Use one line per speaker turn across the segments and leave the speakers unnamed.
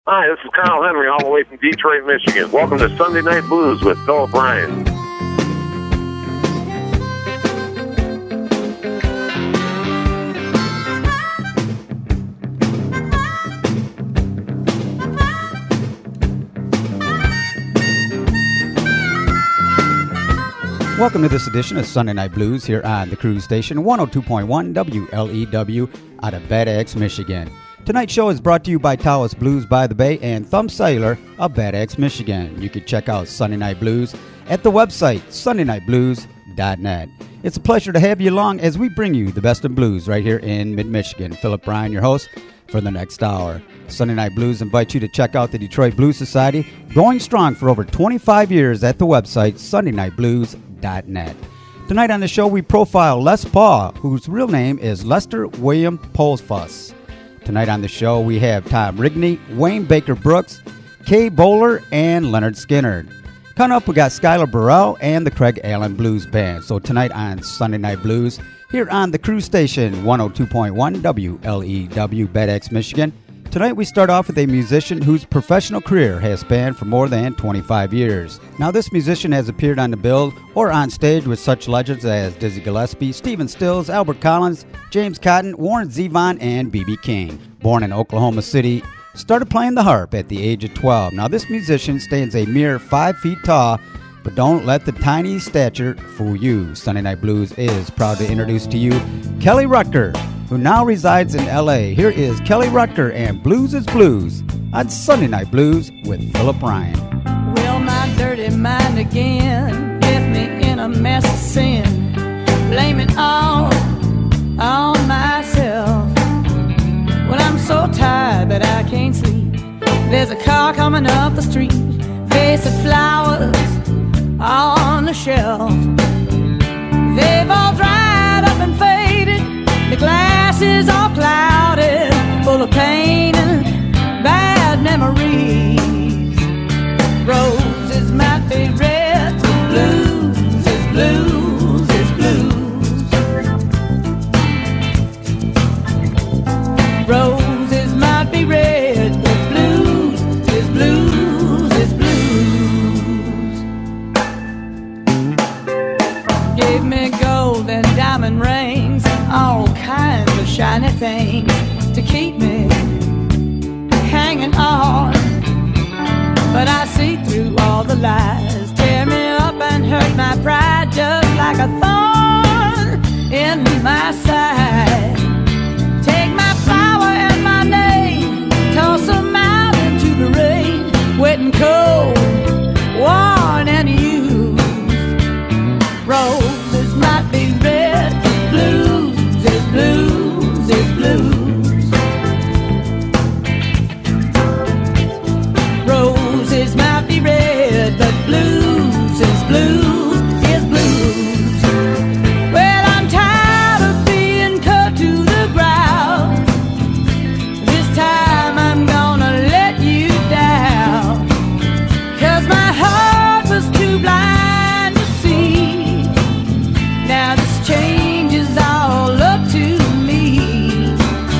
Hi, this is Kyle Henry, all the way from Detroit, Michigan. Welcome to Sunday Night Blues with Philip Ryan.
Welcome to this edition of Sunday Night Blues here on the Cruise Station, 102.1 WLEW out of Bad Axe, Michigan. Tonight's show is brought to you by Taos Blues by the Bay and Thumb Cellular of Bad Axe, Michigan. You can check out Sunday Night Blues at the website sundaynightblues.net. It's a pleasure to have you along as we bring you the best of blues right here in mid-Michigan. Philip Ryan, your host for the next hour. Sunday Night Blues invites you to check out the Detroit Blues Society, going strong for over 25 years at the website sundaynightblues.net. Tonight on the show, we profile Les Paul, whose real name is Lester William Polfuss. Tonight on the show, we have Tom Rigney, Wayne Baker Brooks, Kay Bowler, and Leonard Skinner. Coming up, we got Skylar Burrell and the Craig Allen Blues Band. So tonight on Sunday Night Blues, here on the Cruise Station, 102.1 WLEW, Bad Axe, Michigan. Tonight we start off with a musician whose professional career has spanned for more than 25 years. Now this musician has appeared on the bill or on stage with such legends as Dizzy Gillespie, Stephen Stills, Albert Collins, James Cotton, Warren Zevon, and B.B. King. Born in Oklahoma City, started playing the harp at the age of 12. Now this musician stands a mere 5 feet tall, but don't let the tiny stature fool you. Sunday Night Blues is proud to introduce to you Kelly Rutger, who now resides in L.A. Here is Kelly Rutger and Blues is Blues on Sunday Night Blues with Philip Ryan.
Well, my dirty mind again left me in a mess of sin, blaming all on myself. Well, I'm so tired that I can't sleep. There's a car coming up the street, vase of flowers on the shelf. They've all dried up and faded, the glass is all clouded, full of pain and bad memories. Roses might be red, but blues is blues is blues. Roses might be red, but blues is blues is blues. Gave me gold and diamond rings, all kinds of shiny things to keep me hanging on. But I see through all the lies, tear me up and hurt my pride just like a thorn in my side. Take my flower and my name, toss them out into the rain, wet and cold, worn and used. Roses might be red, blues is blues is blues. Roses might be red, but blues is blues is blues. Well, I'm tired of being cut to the ground. This time I'm gonna let you down, 'cause my heart was too blind to see. Now this change is all up to me.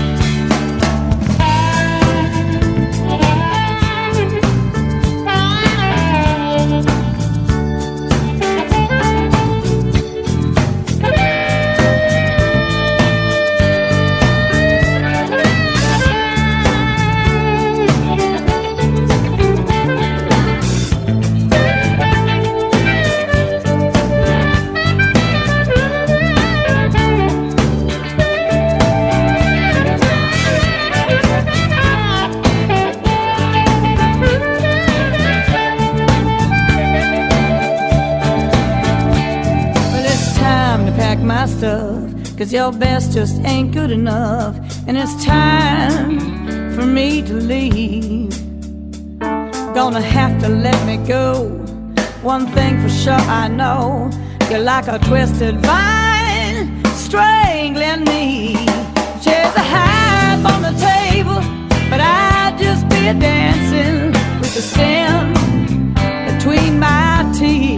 My stuff, 'cause your best just ain't good enough, and it's time for me to leave. Gonna have to let me go. One thing for sure I know, you're like a twisted vine strangling me. Chairs a half on the table, but I'd just be a dancing with the stem between my teeth.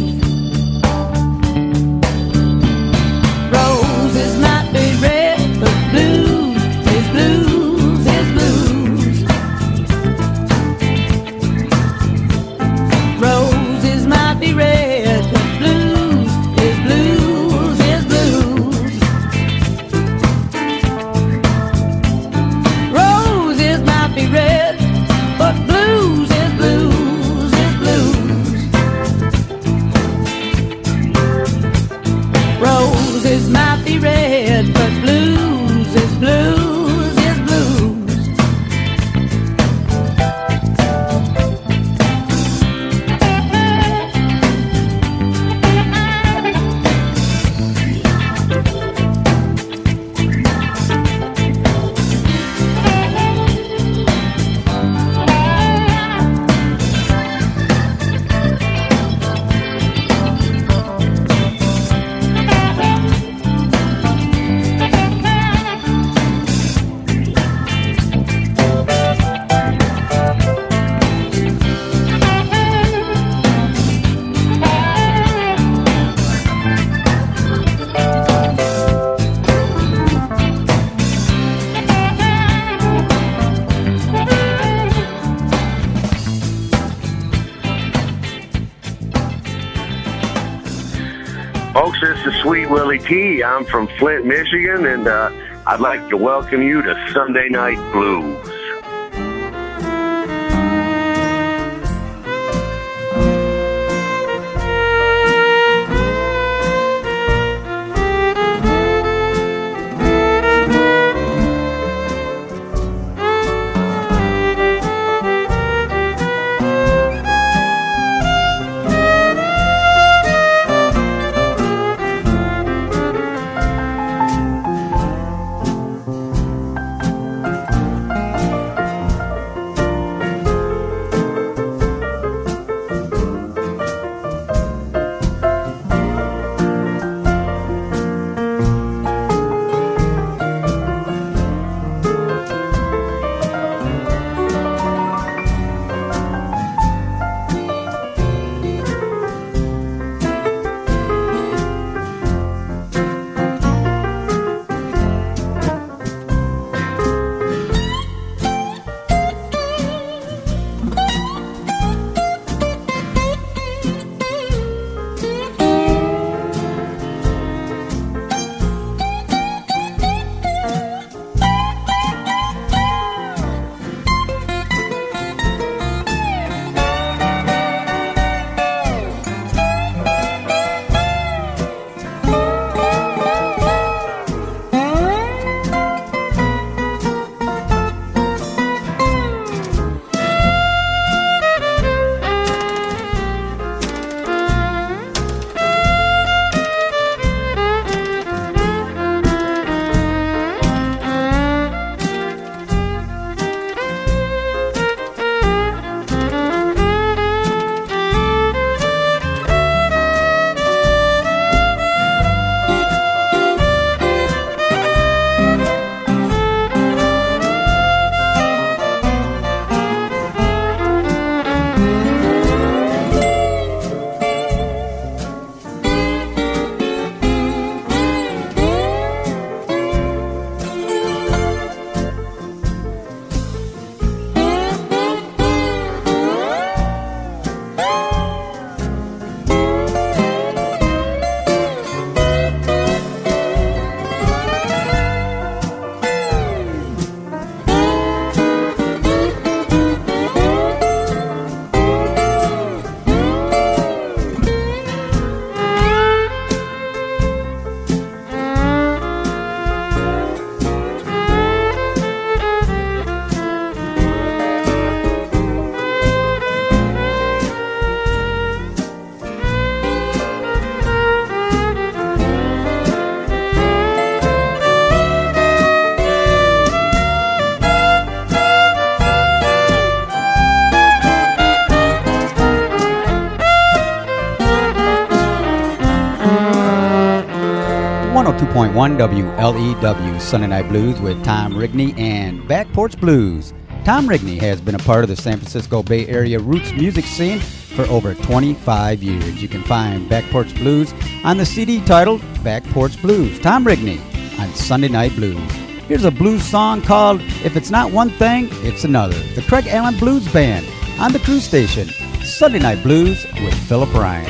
Roses might be red, but blues is blues is blues.
folks. This is Sweet Willie T. I'm from Flint, Michigan, and I'd like to welcome you to Sunday Night Blues.
WLEW Sunday Night Blues with Tom Rigney and Back Porch Blues. Tom Rigney has been a part of the San Francisco Bay Area roots music scene for over 25 years. You can find Back Porch Blues on the CD titled Back Porch Blues. Tom Rigney on Sunday Night Blues. Here's a blues song called If It's Not One Thing, It's Another. The Craig Allen Blues Band on the Cruise Station. Sunday Night Blues with Philip Ryan.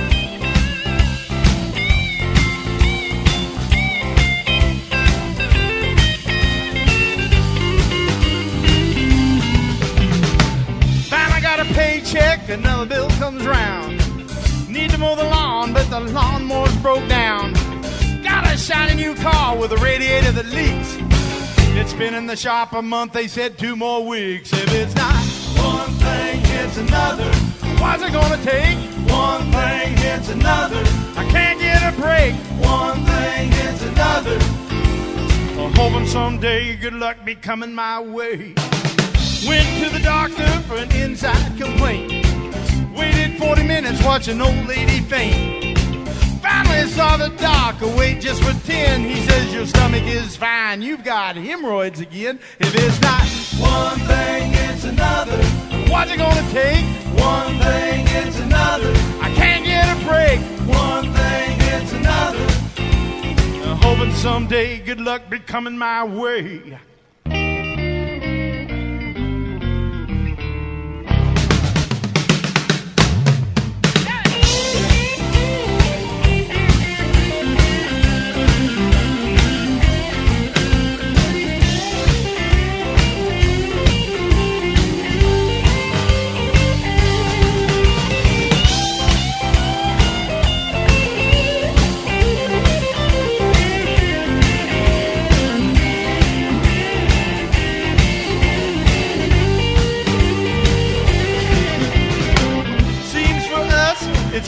Paycheck, another bill comes round. Need to mow the lawn, but the lawnmower's broke down. Got a shiny new car with a radiator that leaks. It's been in the shop a month, they said 2 more weeks. If it's not one thing, it's another. What's it gonna take? One thing, it's another. I can't get a break. One thing, it's another. I'm hoping someday good luck be coming my way. Went to the doctor for an inside complaint. Waited 40 minutes watching an old lady faint. Finally saw the doctor wait just for 10. He says your stomach is fine, you've got hemorrhoids again. If it's not one thing, it's another. What's it gonna take? One thing, it's another. I can't get a break. One thing, it's another. I'm hoping someday good luck be coming my way.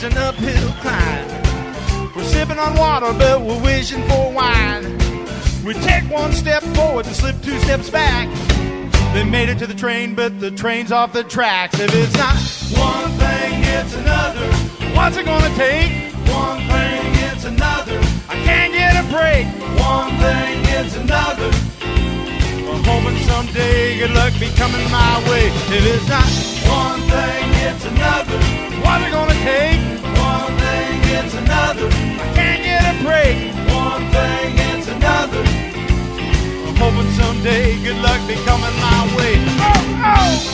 an uphill climb. We're sipping on water, but we're wishing for wine. We take one step forward and slip 2 steps back. They made it to the train, but the train's off the tracks. If it's not one thing, it's another. What's it gonna take? One thing, it's another. I can't get a break. One thing, it's another. I'm hoping someday good luck be coming my way. If it's not one thing, it's another. What's it gonna take? One thing, it's another. I can't get a break. One thing, it's another. I'm hoping someday good luck be coming my way. Oh, oh!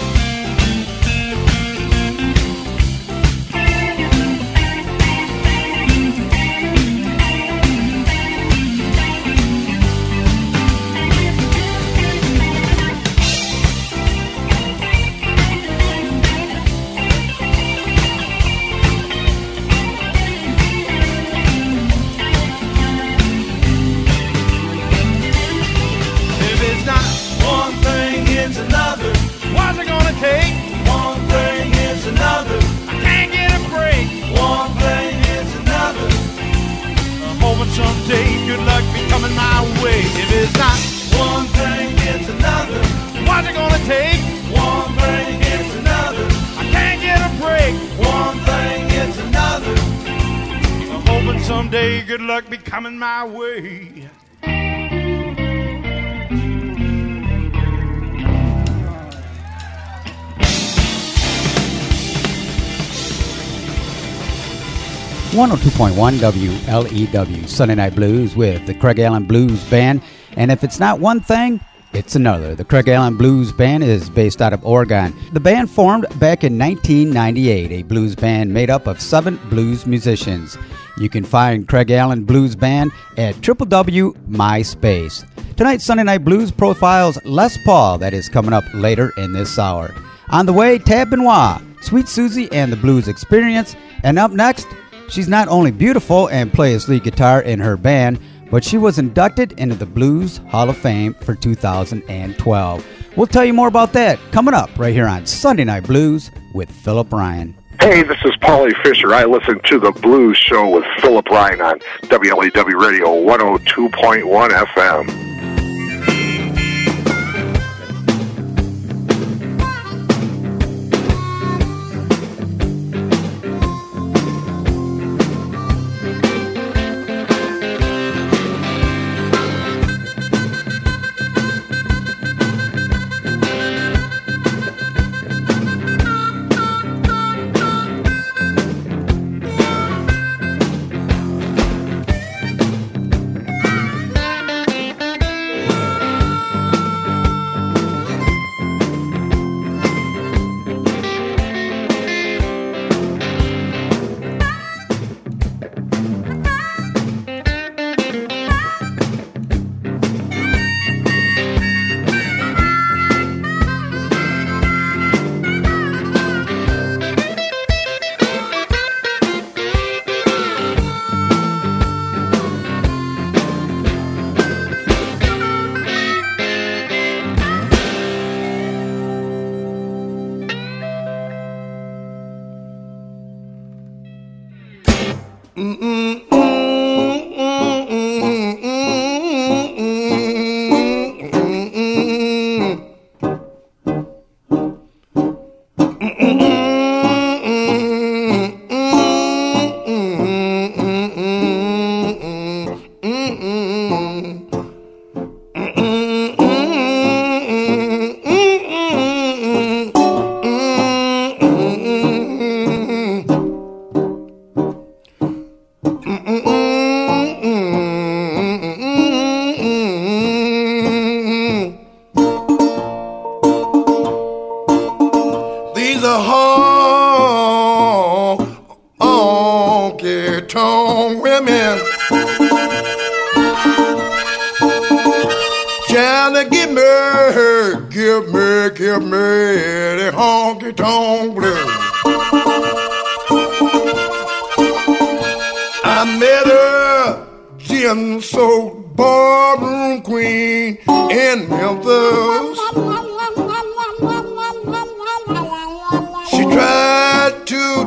Someday good luck be coming my way. If it's not one thing, it's another. What's it gonna take? One thing, it's another. I can't get a break. One thing, it's another. I'm hoping someday good luck be coming my way.
102.1 WLEW, Sunday Night Blues with the Craig Allen Blues Band. And if it's not one thing, it's another. The Craig Allen Blues Band is based out of Oregon. The band formed back in 1998, a blues band made up of 7 blues musicians. You can find Craig Allen Blues Band at www.myspace. Tonight's Sunday Night Blues profiles Les Paul, that is coming up later in this hour. On the way, Tab Benoit, Sweet Susie and the Blues Experience. And up next, she's not only beautiful and plays lead guitar in her band, but she was inducted into the Blues Hall of Fame for 2012. We'll tell you more about that coming up right here on Sunday Night Blues with Philip Ryan.
Hey, this is Paulie Fisher. I listen to the Blues Show with Philip Ryan on WLEW Radio 102.1 FM.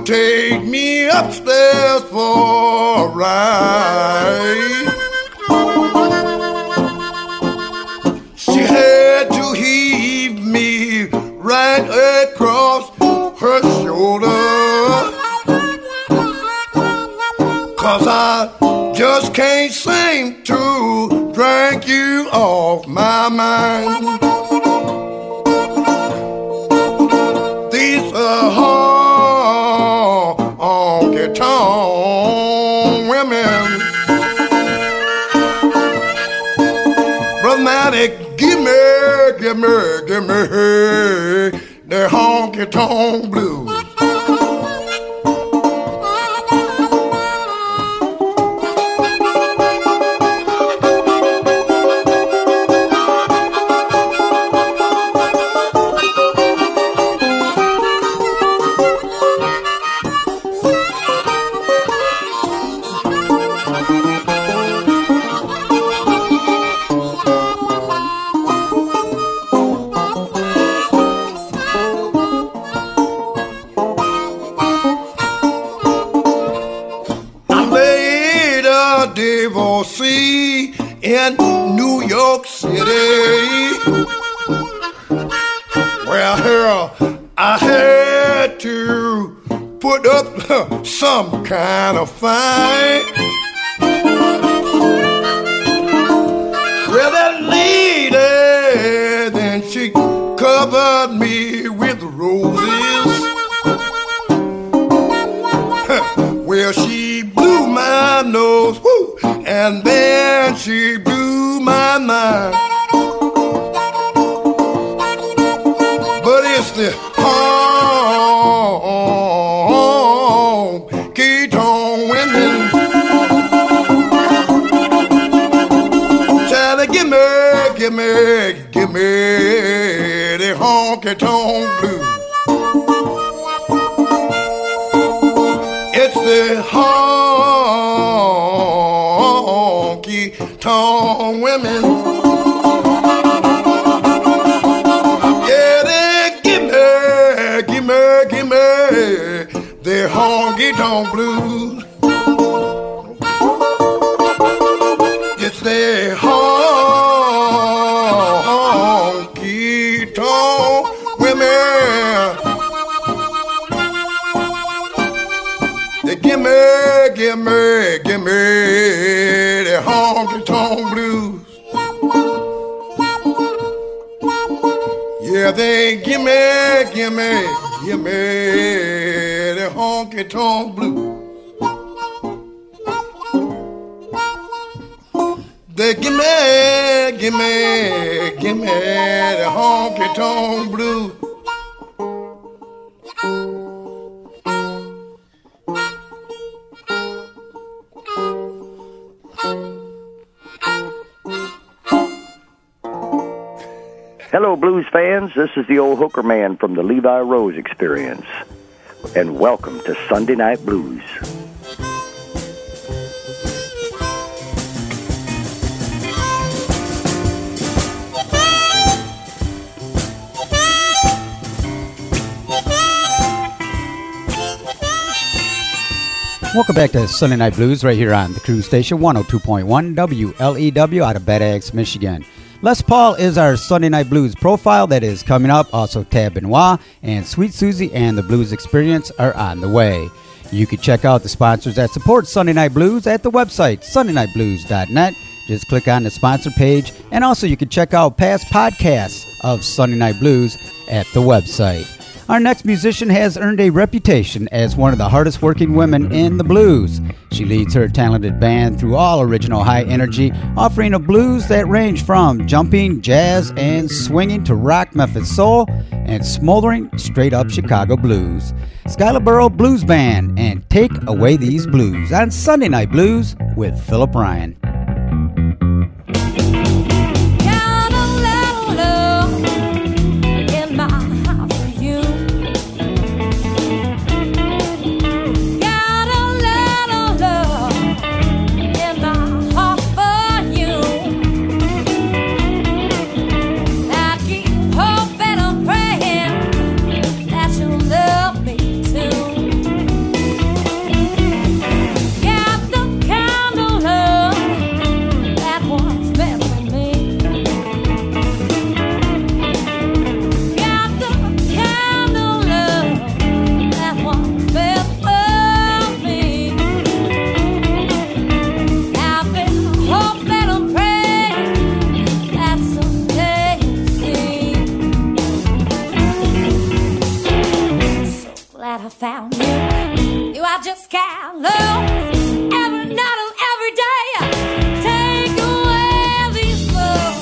take me upstairs for a ride. She had to heave me right across her shoulder, 'cause I just can't seem to drag you off my mind. These honky-tonk women, Brother, give me the honky-tonk blues. Divorcee in New York City. Well, I had to put up some kind of fight. Well, that lady, then she covered me with roses. Well, she blew my nose, whoo, and then she blew my mind. But it's the honky-tonk women. Charlie, give me the honky-tonk blues. It's the honky-tonk women. Yeah, they give me the honky-tonk blues. It's the honky-tonk women. They give me the honky-tonk blues. Yeah, they give me the honky-tonk blues. They give me the honky-tonk blues.
Hello, blues fans. This is the old hooker man from the Levi Rose Experience, and welcome to Sunday Night Blues.
Welcome back to Sunday Night Blues right here on the Cruise Station 102.1 WLEW out of Bad Axe, Michigan. Les Paul is our Sunday Night Blues profile that is coming up. Also, Tab Benoit and Sweet Susie and the Blues Experience are on the way. You can check out the sponsors that support Sunday Night Blues at the website, sundaynightblues.net. Just click on the sponsor page. And also, you can check out past podcasts of Sunday Night Blues at the website. Our next musician has earned a reputation as one of the hardest working women in the blues. She leads her talented band through all original high energy, offering a blues that range from jumping, jazz, and swinging to rock, Memphis soul, and smoldering straight up Chicago blues. Skylar Burrow Blues Band and Take Away These Blues on Sunday Night Blues with Philip Ryan.
Hoping and praying that you'll love me too. glad I found you. You are just callous every night of every day. Take away these blues.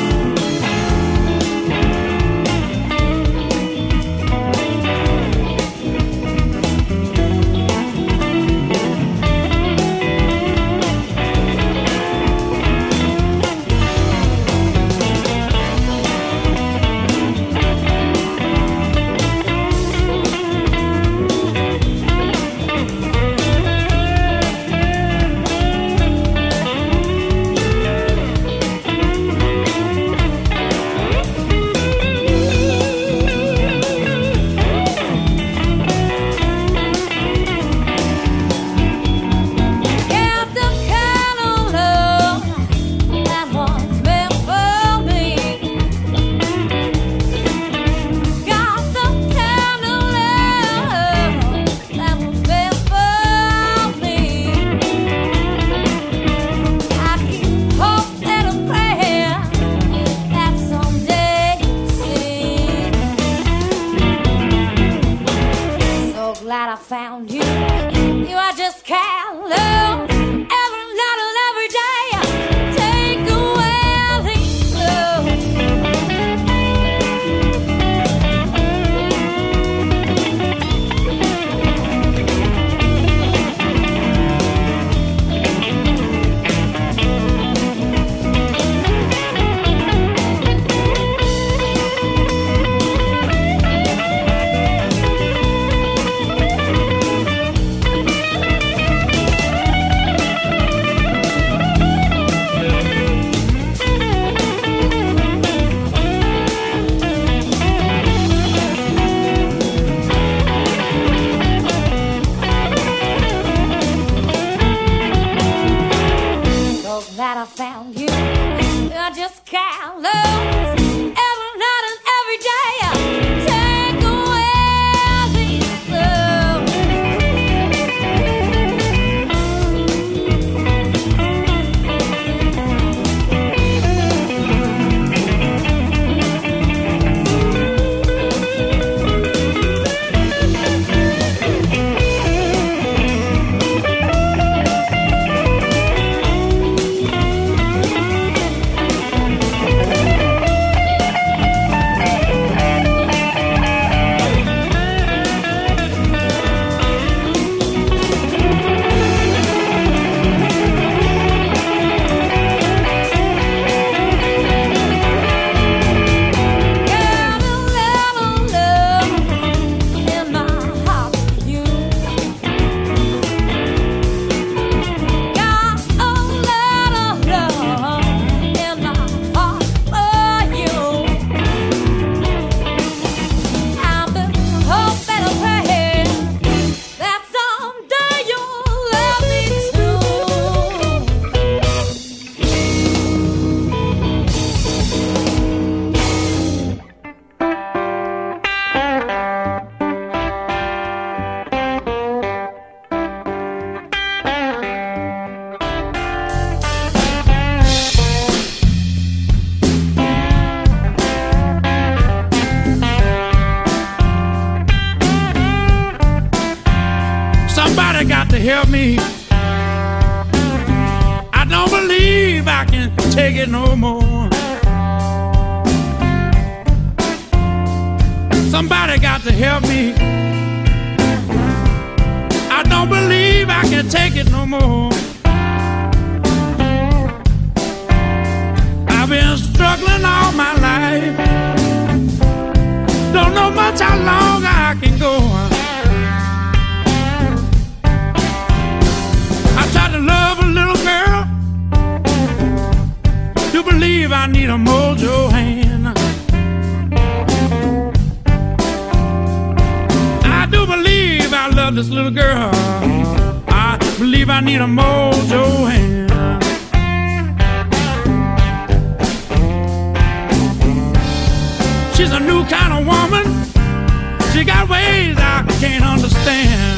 Help me. I don't believe I can take it no more. Somebody got to help me. I don't believe I can take it no more. I've been struggling all my life. Don't know much how long I can go. Tried to love a little girl. Do believe I need a mojo hand. I do believe I love this little girl. I believe I need a mojo hand. She's a new kind of woman. She got ways I can't understand.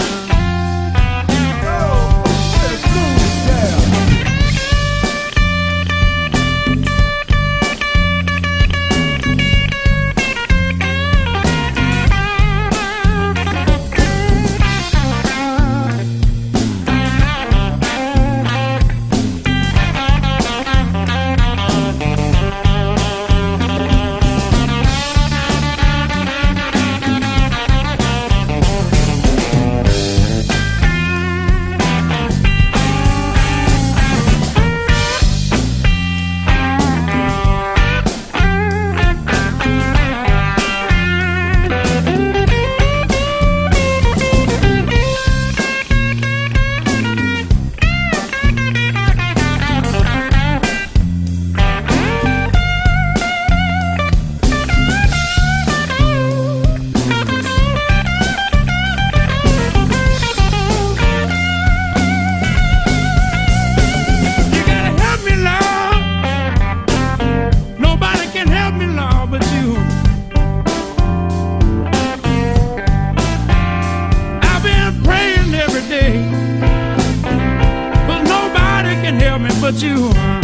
but you.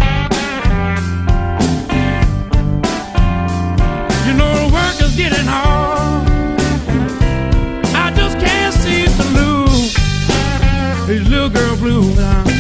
You know the work is getting hard. I just can't see to lose these little girl blues.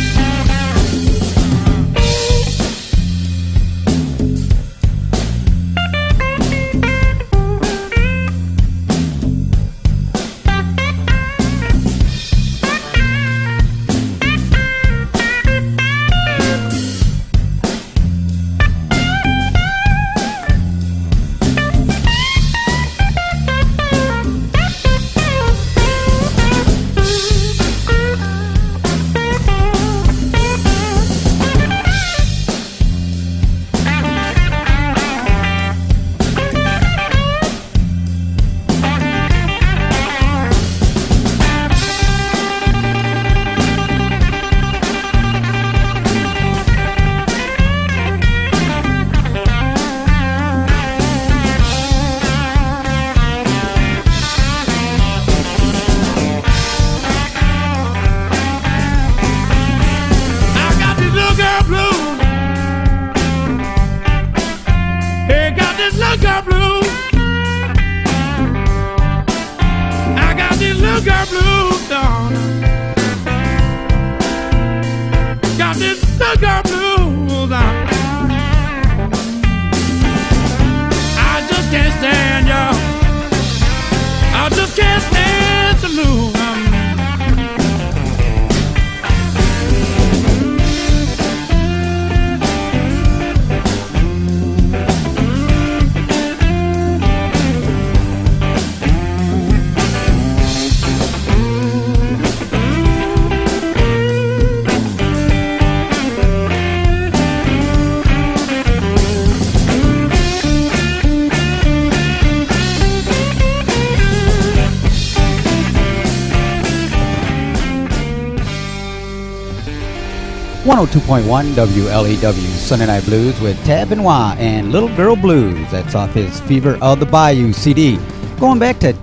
.1 WLEW Sunday Night Blues with Tab Benoit and Little Girl Blues. That's off his Fever of the Bayou CD. Going back to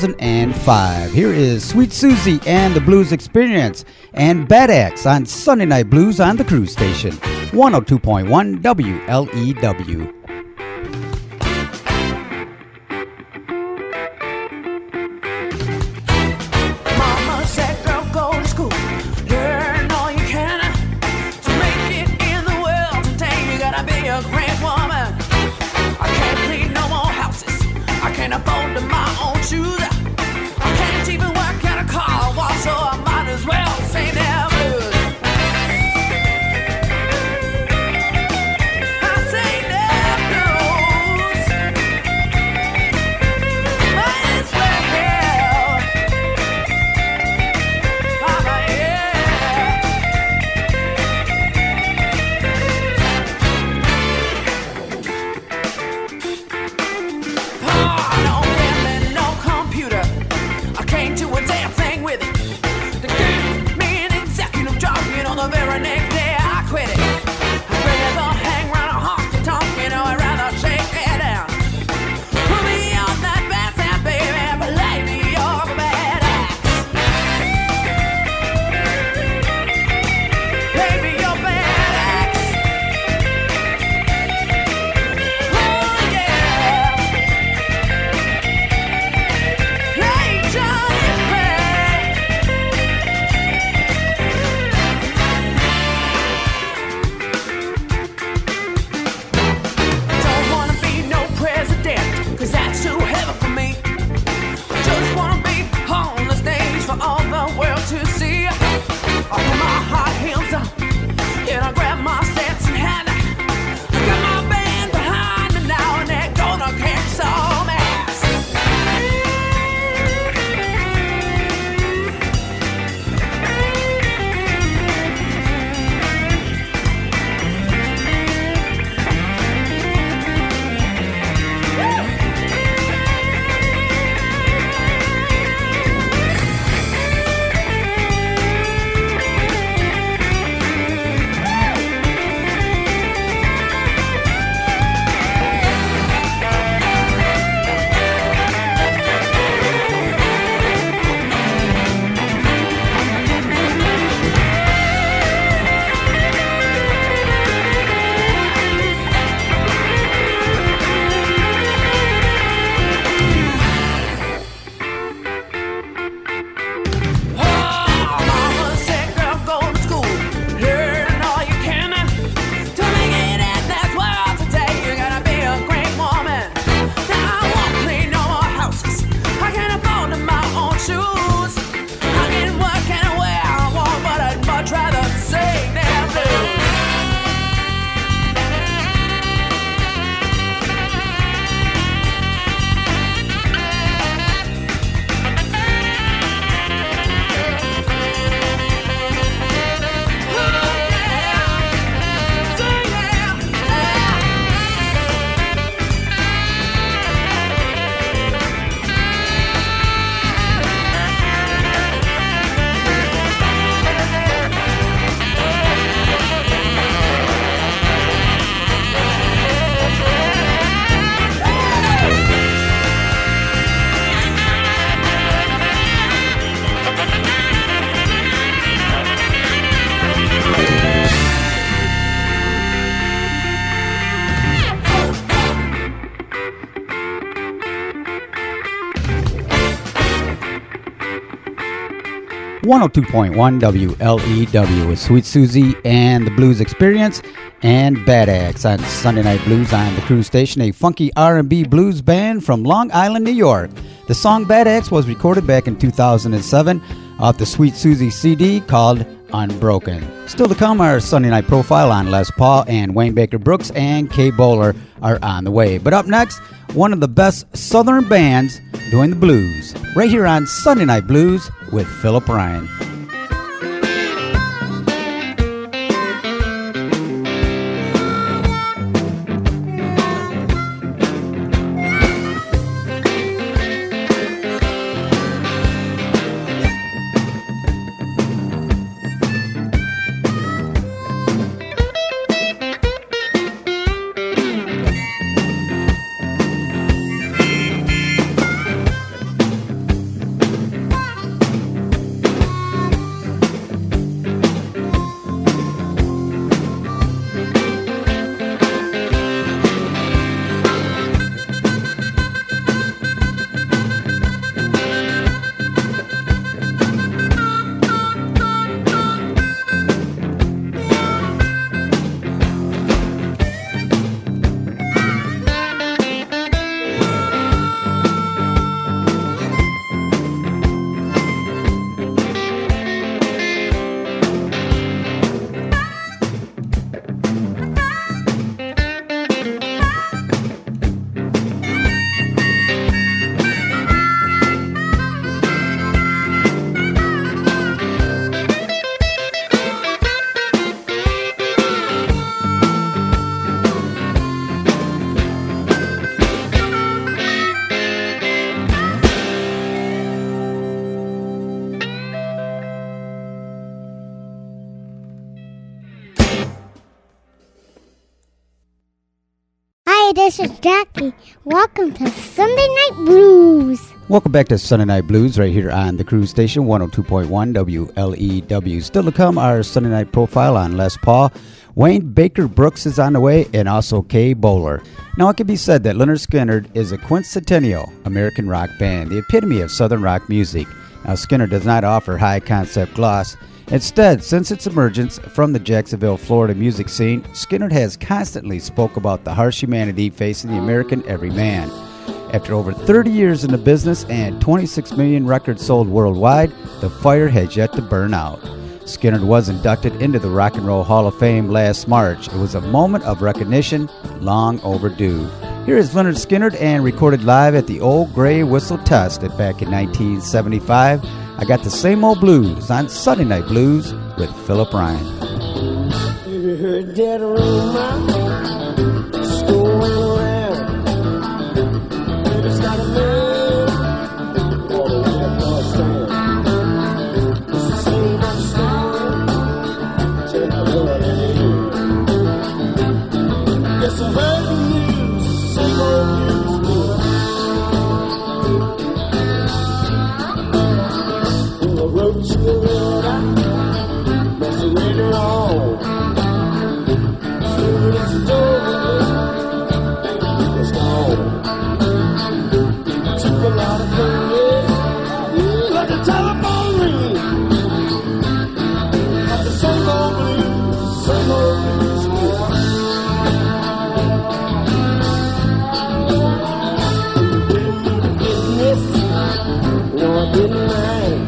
2005. Here is Sweet Susie and the Blues Experience and Bad Axe on Sunday Night Blues on the Cruise Station. 102.1 WLEW.
Afford my own shoes. I can't even work at a car wash, so I might as well sing their blues. I sing their
102.1 WLEW with Sweet Susie and the Blues Experience and Bad Axe on Sunday Night Blues on the Cruise Station, a funky R&B blues band from Long Island, New York. The song Bad Axe was recorded back in 2007 off the Sweet Susie CD called Unbroken. Still to come, our Sunday Night Profile on Les Paul and Wayne Baker Brooks and Kay Bowler are on the way. But up next, one of the best Southern bands doing the blues, right here on Sunday Night Blues with Philip Ryan.
This is Jackie. Welcome to Sunday Night Blues.
Welcome back to Sunday Night Blues right here on the Cruise Station, 102.1 WLEW. Still to come, our Sunday Night Profile on Les Paul. Wayne Baker Brooks is on the way, and also Kay Bowler. Now, it can be said that Lynyrd Skynyrd is a quintessential American rock band, the epitome of Southern rock music. Now, Skynyrd does not offer high-concept gloss. Instead, since its emergence from the Jacksonville, Florida music scene, Skynyrd has constantly spoke about the harsh humanity facing the American everyman. After over 30 years in the business and 26 million records sold worldwide, the fire has yet to burn out. Skynyrd was inducted into the Rock and Roll Hall of Fame last March. It was a moment of recognition long overdue. Here is Lynyrd Skynyrd, and recorded live at the Old Grey Whistle Test back in 1975. I got the same old blues on Sunday Night Blues with Philip Ryan.
You heard that rumor going around. It's not a man or a white horse town. It's the same old story. Take a look at it. Yes, I heard the news. Same old news. Wrote you a letter, must have later on. Soon as it's over, it's gone. Took a lot of fingers, like a telephone ring. Like the same old blues, same old blues. Didn't do the business, no, I didn't mind.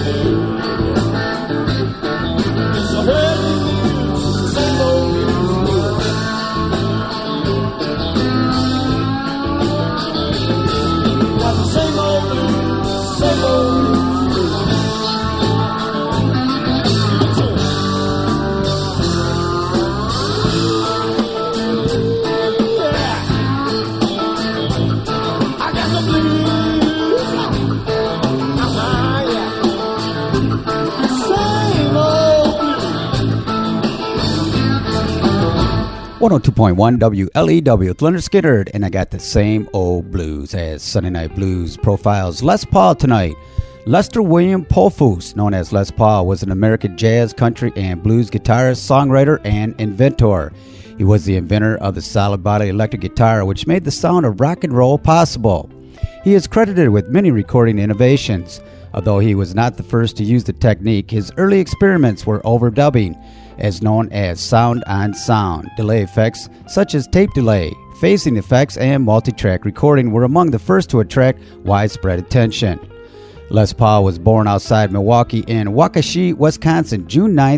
I got the blues.
102.1 WLEW with Leonard Skinner, and I got the same old blues as Sunday Night Blues profiles Les Paul tonight. Lester William Polfoose, known as Les Paul, was an American jazz, country, and blues guitarist, songwriter, and inventor. He was the inventor of the solid body electric guitar, which made the sound of rock and roll possible. He is credited with many recording innovations. Although he was not the first to use the technique, his early experiments were overdubbing, as known as sound-on-sound. Delay effects such as tape delay, phasing effects, and multi-track recording were among the first to attract widespread attention. Les Paul was born outside Milwaukee in Waukesha, Wisconsin, June 9,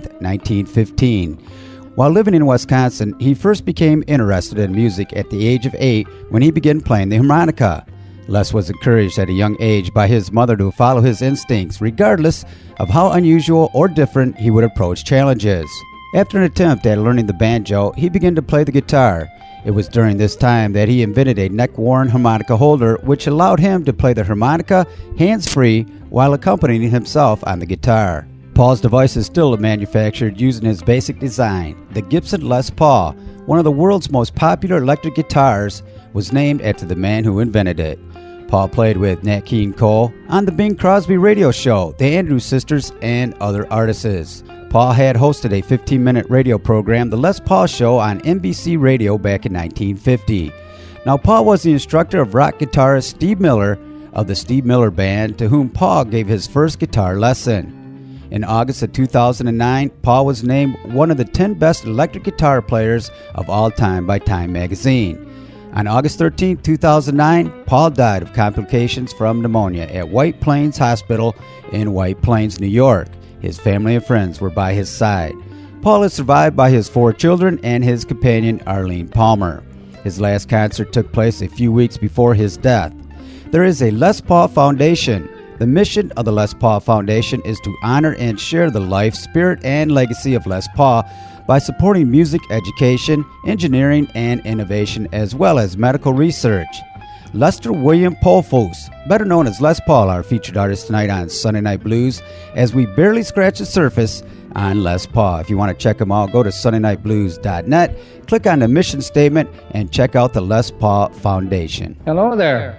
1915. While living in Wisconsin, he first became interested in music at the age of 8 when he began playing the harmonica. Les was encouraged at a young age by his mother to follow his instincts, regardless of how unusual or different he would approach challenges. After an attempt at learning the banjo, he began to play the guitar. It was during this time that he invented a neck-worn harmonica holder, which allowed him to play the harmonica hands-free while accompanying himself on the guitar. Paul's device is still manufactured using his basic design. The Gibson Les Paul, one of the world's most popular electric guitars, was named after the man who invented it. Paul played with Nat King Cole on the Bing Crosby radio show, The Andrews Sisters, and other artists. Paul had hosted a 15-minute radio program, The Les Paul Show, on NBC Radio back in 1950. Now, Paul was the instructor of rock guitarist Steve Miller of the Steve Miller Band, to whom Paul gave his first guitar lesson. In August of 2009, Paul was named one of the 10 best electric guitar players of all time by Time magazine. On August 13, 2009, Paul died of complications from pneumonia at White Plains Hospital in White Plains, New York. His family and friends were by his side. Paul is survived by his 4 children and his companion, Arlene Palmer. His last concert took place a few weeks before his death. There is a Les Paul Foundation. The mission of the Les Paul Foundation is to honor and share the life, spirit, and legacy of Les Paul by supporting music education, engineering, and innovation, as well as medical research. Lester William Polfoose, better known as Les Paul, our featured artist tonight on Sunday Night Blues, as we barely scratch the surface on Les Paul. If you want to check them out, go to SundayNightBlues.net, click on the mission statement, and check out the Les Paul Foundation.
Hello there.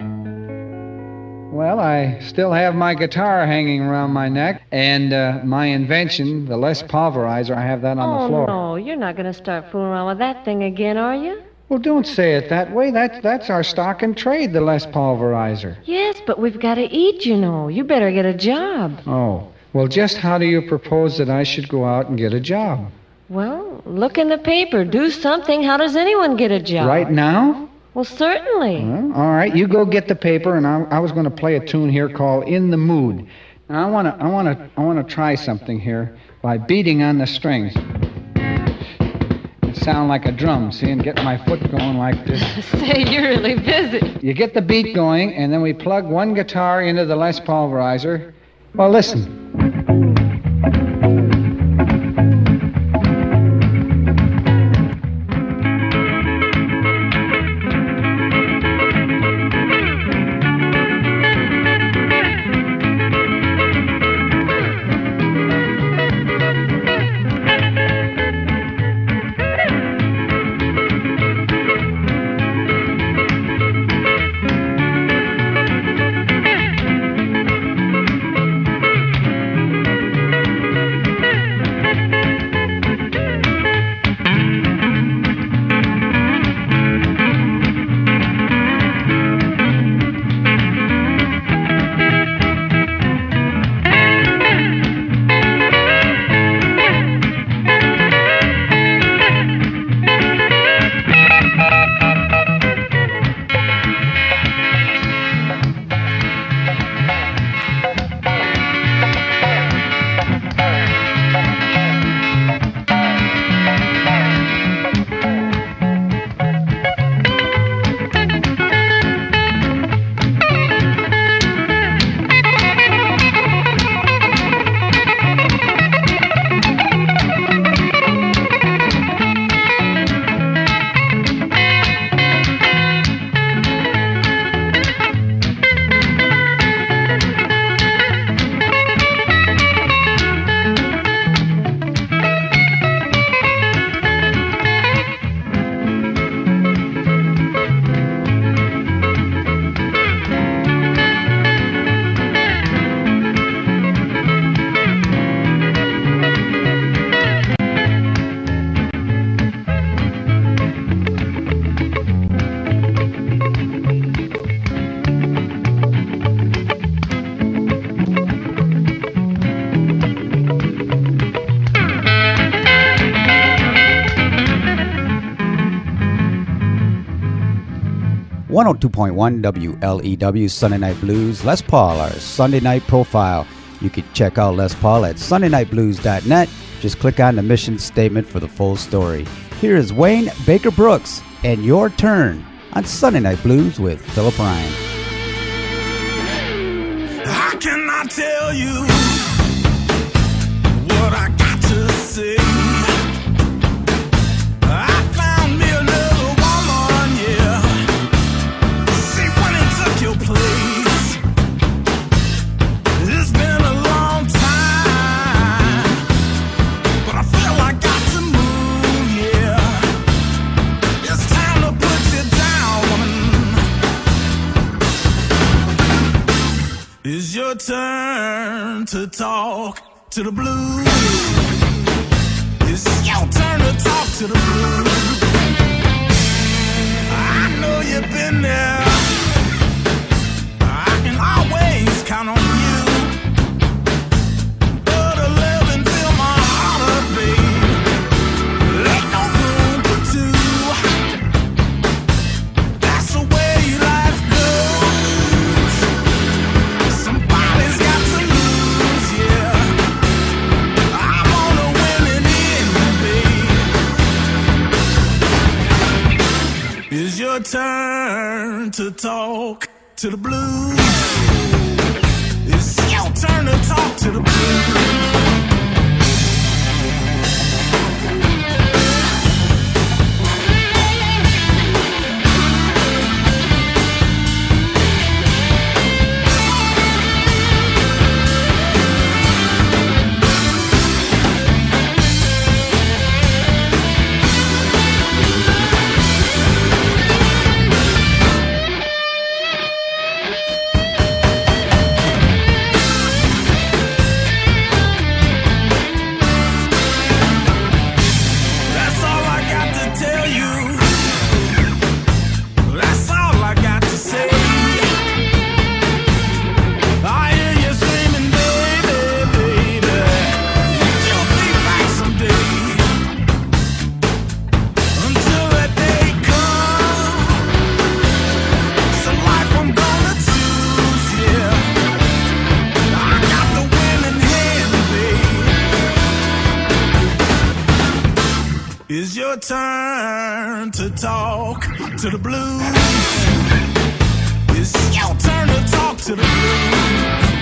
Well, I still have my guitar hanging around my neck, and my invention, the Les Pulverizer, I have that on the floor.
Oh, no, you're not going to start fooling around with that thing again, are you?
Well, don't say it that way. That's our stock and trade, the Les Pulverizer.
Yes, but we've got to eat, you know. You better get a job.
Oh, well, just how do you propose that I should go out and get a job?
Well, look in the paper. Do something. How does anyone get a job?
Right now?
Well, certainly.
Well, all right, you go get the paper, and I was going to play a tune here called "In the Mood." Now, I want to try something here by beating on the strings. It sound like a drum, see, and get my foot going like this.
Say, you're really busy.
You get the beat going, and then we plug one guitar into the Les Pulverizer. Well, listen.
102.1 WLEW Sunday Night Blues. Les Paul, our Sunday night profile. You can check out Les Paul at sundaynightblues.net. Just click on the mission statement for the full story. Here is Wayne Baker Brooks and Your Turn on Sunday Night Blues with Philip Ryan.
How can I tell you what I got to say? I found me another woman, yeah. She went and took your place. It's been a long time, but I feel I got to move, yeah. It's time to put you down, woman. It's your turn to talk to the blues. It's your turn to talk to the blues. I know you've been there. I can always count on you. But a love and fill my heart up, babe. Ain't no room for two. That's the way life goes. Somebody's got to lose, yeah. I'm on a winning end, babe. It's your turn to talk to the blues. It's your turn to talk to the blues. That's all I got to tell you. That's all I got to say. I hear you screaming, baby, baby. You'll be back someday. Until that day comes, it's a life I'm gonna choose, yeah. I got the winning hand, babe. It's your turn to talk to the blues. It's your turn to talk to the blues.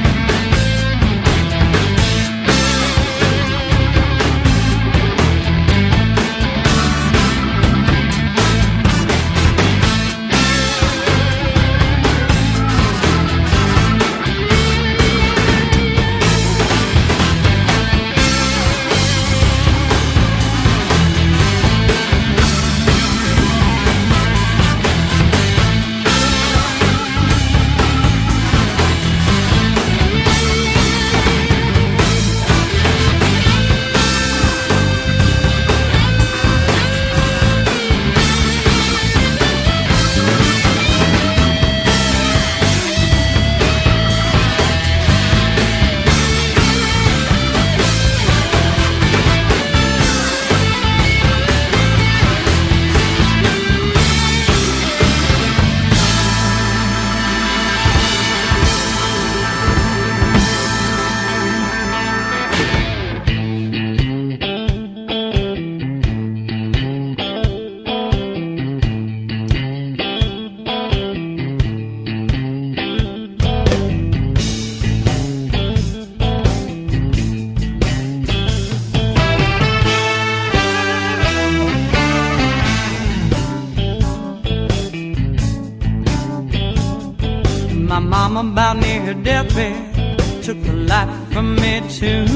My mama about near her deathbed took the life from me too.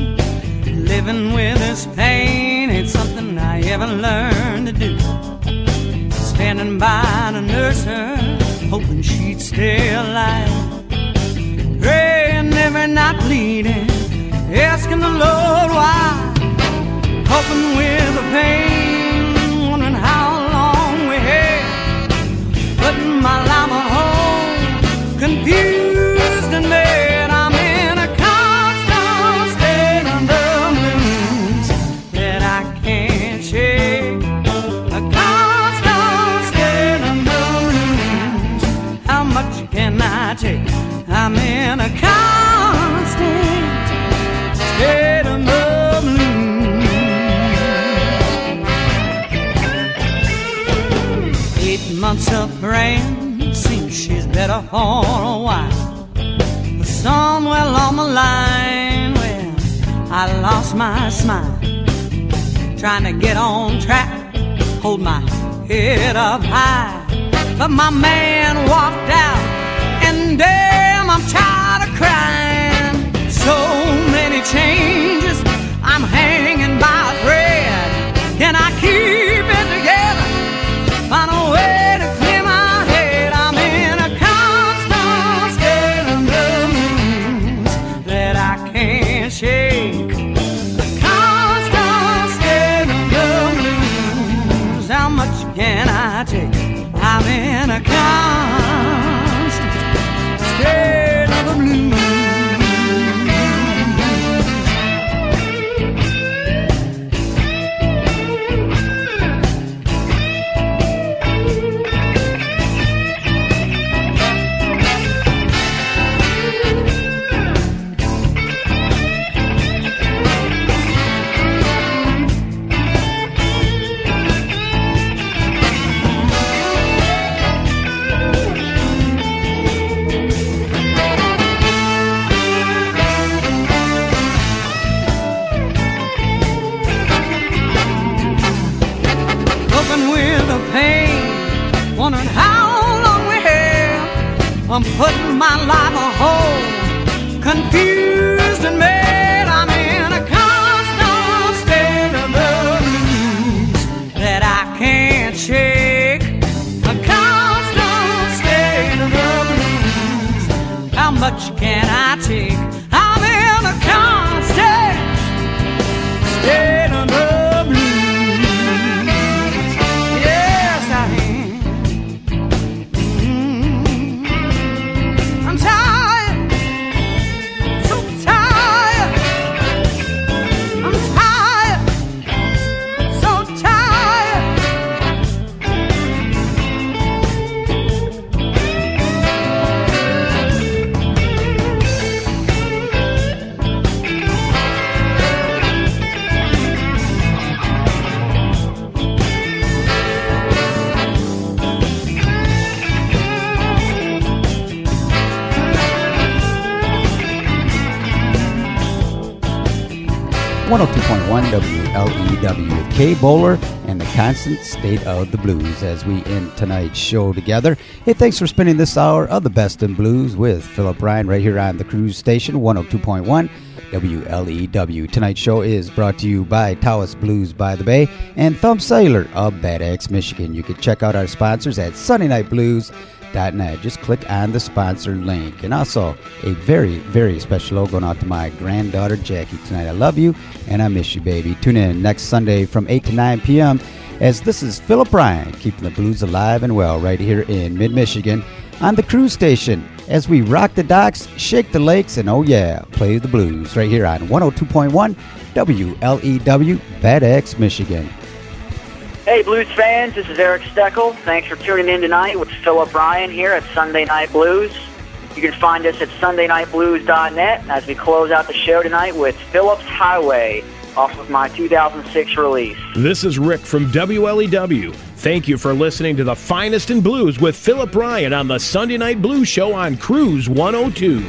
Living with this pain ain't something I ever learned to do. Standing by to nurse her, hoping she'd stay alive. Praying every night, pleading, asking the Lord why. Hoping with the pain, wondering how long we had. Putting my llama home, confused and mad. I'm in a constant state of the blues that I can't shake. A constant state of the blues. months of rain, seems she's better for a while. But somewhere along the line, well, I lost my smile. Trying to get on track, hold my head up high. But my man walked out, and damn, I'm tired of crying. So many changes, I'm hanging by a thread. Can I keep it together? Find a way to clear my head. I'm in a constant state of blues that I can't shake. A constant state of blues. How much can I take? I'm in a constant state of blues. Wondering how long we have. I'm putting my life a hold, confused and mad. I'm in a constant state of blues that I can't shake. A constant state of blues. How much can I take? I'm in a constant state of blues.
WLEW with Kay Bowler and the Constant State of the Blues as we end tonight's show together. Hey, thanks for spending this hour of the best in blues with Philip Ryan right here on the Cruise Station 102.1 WLEW. Tonight's show is brought to you by Taos Blues by the Bay and Thumb Sailor of Bad Axe, Michigan. You can check out our sponsors at SundayNightBlues.net. Just click on the sponsor link. And also a very, very special hello going out to my granddaughter Jackie tonight. I love you and I miss you, baby. Tune in next Sunday from 8 to 9 p.m. as this is Philip Ryan keeping the blues alive and well right here in mid-Michigan on the Cruise Station as we rock the docks, shake the lakes, and oh yeah, play the blues right here on 102.1 WLEW, Bad Axe, Michigan.
Hey, blues fans, this is Eric Steckel. Thanks for tuning in tonight with Philip Ryan here at Sunday Night Blues. You can find us at SundayNightBlues.net as we close out the show tonight with Philip's Highway off of my 2006 release.
This is Rick from WLEW. Thank you for listening to the finest in blues with Philip Ryan on the Sunday Night Blues Show on Cruise 102.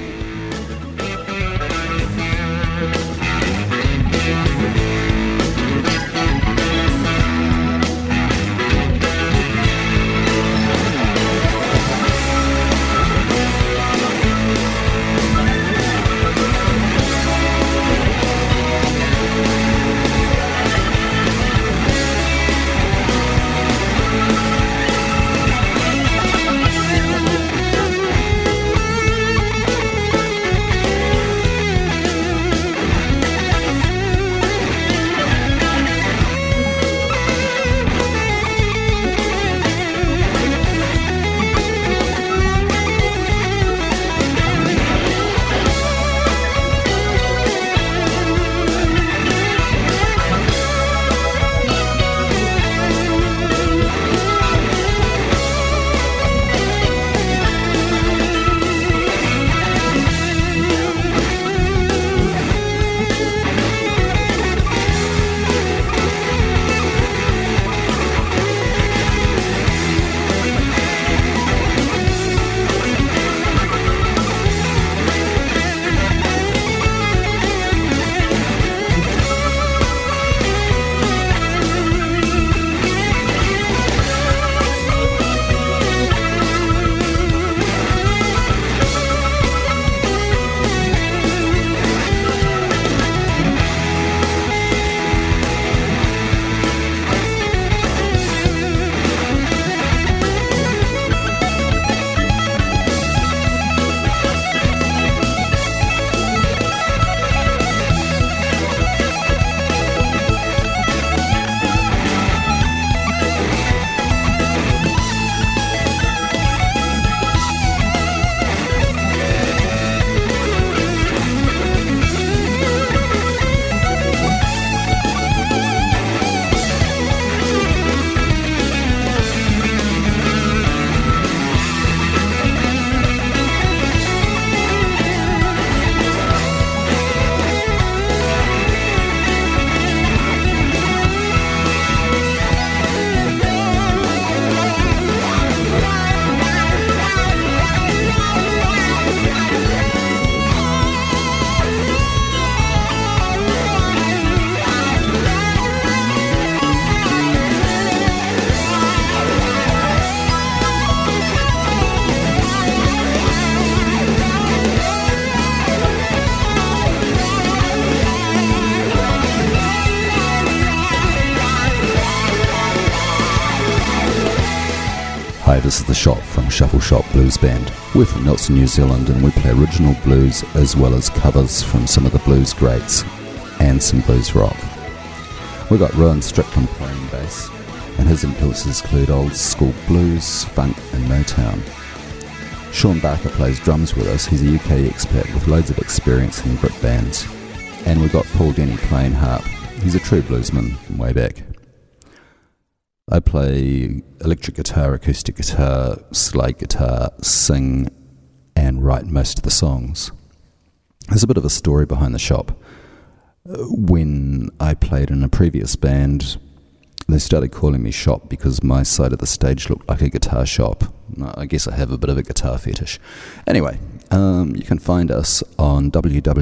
Hi, this is The Shop from Shuffle Shop Blues Band. We're from Nelson, New Zealand, and we play original blues as well as covers from some of the blues greats and some blues rock. We've got Rowan Strickland playing bass, and his influences include old school blues, funk and Motown. Sean Barker plays drums with us. He's a UK expat with loads of experience in Brit bands. And we've got Paul Denny playing harp. He's a true bluesman from way back. I play electric guitar, acoustic guitar, slide guitar, sing, and write most of the songs. There's a bit of a story behind the shop. When I played in a previous band, they started calling me Shop because my side of the stage looked like a guitar shop. I guess I have a bit of a guitar fetish. Anyway, you can find us on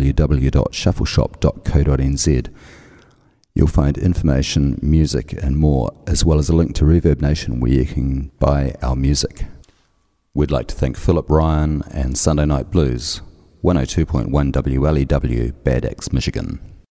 www.shuffleshop.co.nz. You'll find information, music and more, as well as a link to Reverb Nation where you can buy our music. We'd like to thank Philip Ryan and Sunday Night Blues, 102.1 WLEW, Bad Axe, Michigan.